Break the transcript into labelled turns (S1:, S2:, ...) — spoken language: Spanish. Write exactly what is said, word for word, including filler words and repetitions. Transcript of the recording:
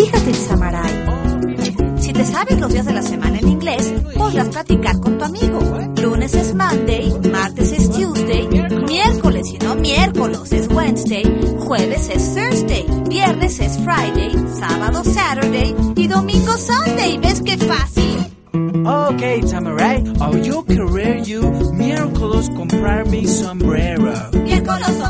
S1: Fíjate, Samarai. Si te sabes los días de la semana en inglés, podrás platicar con tu amigo. Lunes es Monday, martes es Tuesday, miércoles y no miércoles es Wednesday, jueves es Thursday, viernes es Friday, sábado Saturday y domingo Sunday. ¿Ves qué fácil?
S2: Okay, Tamaray, oh, yo querer you miércoles comprar mi sombrero.
S1: Miércoles